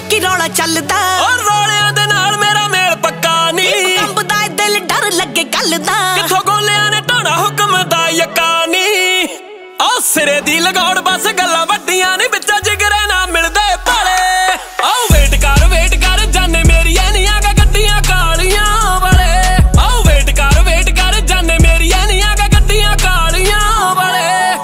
ਕੀ ਰੌਲਾ ਚੱਲਦਾ ਔਰ ਰੌਲਿਆਂ ਦੇ ਨਾਲ ਮੇਰਾ ਮੇਲ ਪੱਕਾ ਨਹੀਂ ਕੰਬਦਾ ਦਿਲ ਡਰ ਲੱਗੇ ਗੱਲ ਦਾ ਕਿੱਥੋਂ ਗੋਲਿਆਂ ਨੇ ਢਾਣਾ ਹੁਕਮ ਦਾ ਯਕਾਨੀ ਉਹ ਸਿਰੇ ਦੀ ਲਗਾਉਣ ਬਸ ਗੱਲਾਂ ਵੱਡੀਆਂ ਨਹੀਂ ਵਿੱਚ ਜਿਗਰੇ ਨਾ ਮਿਲਦੇ ਭਾਲੇ ਉਹ ਵੇਟ ਕਰ ਜਾਨੇ ਮੇਰੀਆਂ ਨਹੀਂ ਆਗਾ ਗੱਡੀਆਂ ਕਾਲੀਆਂ ਵਾਲੇ ਉਹ ਵੇਟ ਕਰ ਜਾਨੇ ਮੇਰੀਆਂ ਨਹੀਂ ਆਗਾ ਗੱਡੀਆਂ ਕਾਲੀਆਂ ਵਾਲੇ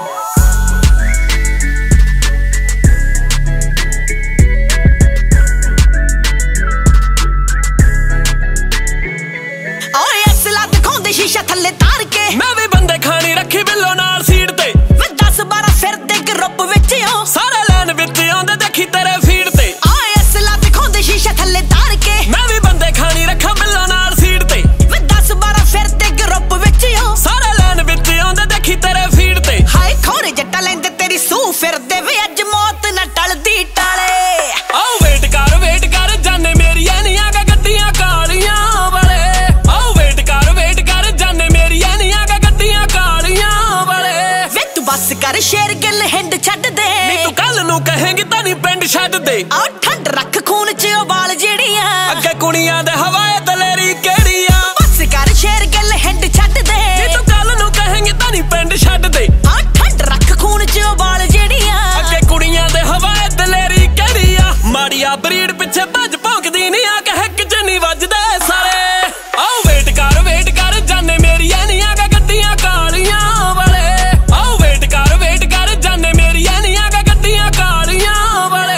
ਓਏ ਅਸਲਾ ਦਿਖਾਉਂਦੇ ਸ਼ੀਸ਼ਾ ਥੱਲੇ ਤਾਰ ਕੇ ਮੈਂ ਵੀ ਬੰਦੇ ਖਾਣੀ ਰੱਖੀ ਬਿੱਲੋ ਨਾਲ ਸੀਟ ਤੇ ਵੇ 10-12 ਫਿਰਦੇ ਗਰੁੱਪ ਵਿੱਚ ਓ ਸਾਰੇ ਲੈਣ ਵਿੱਚ ਆਉਂਦੇ ਦੇਖੀ ਤੇਰੇ ਫੀਡ ਤੇ ਓਏ ਅਸਲਾ ਦਿਖਾਉਂਦੇ ਸ਼ੀਸ਼ਾ ਥੱਲੇ ਤਾਰ ਕੇ ਮੈਂ ਵੀ ਬੰਦੇ ਖਾਣੀ ਰੱਖਾਂ ਬਿੱਲੋ ਨਾਲ ਸੀਟ ਤੇ ਵੇ 10-12 ਫਿਰਦੇ ਗਰੁੱਪ ਵਿੱਚ ਓ ਸਾਰੇ ਲੈਣ ਵਿੱਚ ਆਉਂਦੇ ਦੇਖੀ ਤੇਰੇ ਫੀਡ ਤੇ ਹਾਏ ਖੋਰੇ ਜੱਟਾ ਲੈਂਦੇ ਤੇਰੀ ਸੂ ਫਿਰਦੇ ਵੇ ਅੱਜ ਮੌਤ ਨਾ ਟਲਦੀ ਟਾਲੇ ਆਓ ਵੇਟ ਕਰ ਜਾਨੇ ਮੇਰੀਆਂ ਨਹੀਂ ਆਗਾ ਗੱਡੀਆਂ ਕਾਲੀਆਂ ਵਾਲੇ ਆਓ ਵੇਟ ਕਰ ਜਾਨੇ ਮੇਰੀਆਂ ਨਹੀਂ ਆਗਾ ਗੱਡੀਆਂ ਕਾਲੀਆਂ ਵਾਲੇ ਵੇ ਤੂੰ ਬੱਸ ਕਰ ਸ਼ੇਰ ਗਿੱਲ ਹਿੰਡ ਛੱਡ ਦੇ ਨਹੀਂ ਤੂੰ ਕੱਲ ਨੂੰ ਕਹੇਂਗੀ ਤਾਂ ਨਹੀਂ ਪਿੰਡ ਛੱਡ ਦੇ ਆ ਠੰਡ ਰੱਖ ਖੂਨ ਚ ਉਬਾਲ ਜਿਹੜੀਆਂ ਅੱਗੇ ਕੁੜੀਆਂ ਦੇ ਹਵਾਏ ਦਲੇਰੀ ਕਿਹੜੀ ਆ ਬੱਸ ਕਰ ਸ਼ੇਰ ਗਿੱਲ ਹਿੰਡ ਛੱਡ ਦੇ ਨਹੀਂ ਤੂੰ ਕੱਲ ਨੂੰ ਕਹੇਂਗੀ ਤਾਂ ਨਹੀਂ ਪਿੰਡ ਛੱਡ ਦੇ ਆ ਠੰਡ ਰੱਖ ਖੂਨ ਚ ਉਬਾਲ ਜਿਹੜੀਆਂ ਅੱਗੇ ਕੁੜੀਆਂ ਦੇ ਹਵਾਏ ਦਲੇਰੀ ਕਿਹੜੀ ਆ ਮਾੜੀਆ ਬਰੀਡ ਪਿੱਛੇ ਭੱਜ ਭੌਂਕਦੀ ਨਹੀਂ ਆ ਕਿ ਹਿੱਕ ਚ ਨਹੀਂ ਵੱਜਦੇ ਸਾਰੇ ਆਓ ਵੇਟ ਕਰ ਜਾਨੇ ਮੇਰੀਆਂ ਨਹੀਂ ਆਗਾ ਗੱਡੀਆਂ ਕਾਲੀਆਂ ਵਾਲੇ ਆਓ ਵੇਟ ਕਰ ਜਾਨੇ ਮੇਰੀਆਂ ਨਹੀਂ ਆਗਾ ਗੱਡੀਆਂ ਕਾਲੀਆਂ ਵਾਲੇ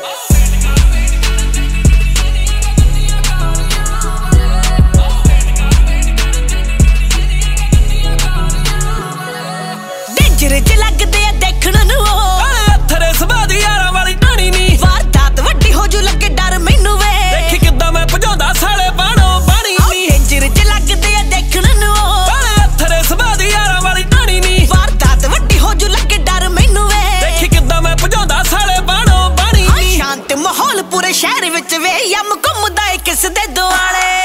ਡੇਂਜਰ ਚ ਲੱਗਦੇ ਆ ਦੇਖਣ ਨੂੰ ਆਲੇ ਅੱਥਰੇ ਸਵਾਦ ਯਾਰਾਂ ਵਾਲੀ ਟਾਣੀ ਨਹੀਂ ਵਾਰਦਾਤ ਵੱਡੀ ਹੋ ਜੂ ਲੱਗੇ ਡਰ ਮੈਨੂੰ ਵੇ ਦੇਖੀ ਕਿੱਦਾਂ ਮੈਂ ਭਜਾਉਂਦਾ ਸਾਲੇ ਬਾਣੋ ਬਾਣੀ ਨਹੀਂ ਡੇਂਜਰ ਚ ਲੱਗਦੇ ਆ ਦੇਖਣ ਨੂੰ ਆਲੇ ਅੱਥਰੇ ਸਵਾਦ ਯਾਰਾਂ ਵਾਲੀ ਟਾਣੀ ਨਹੀਂ ਵਾਰਦਾਤ ਵੱਡੀ ਹੋ ਜੂ ਲੱਗੇ ਡਰ ਮੈਨੂੰ ਵੇ ਦੇਖੀ ਕਿੱਦਾਂ ਮੈਂ ਭਜਾਉਂਦਾ ਸਾਲੇ ਬਾਣੋ ਬਾਣੀ ਨਹੀਂ ਸ਼ਾਂਤ ਮਾਹੌਲ ਪੂਰੇ ਸ਼ਹਿਰ ਵਿੱਚ ਵੇ ਯਮ ਘੁੰਮਦਾ ਏ ਕਿਸ ਦੇ ਦੁਆਲੇ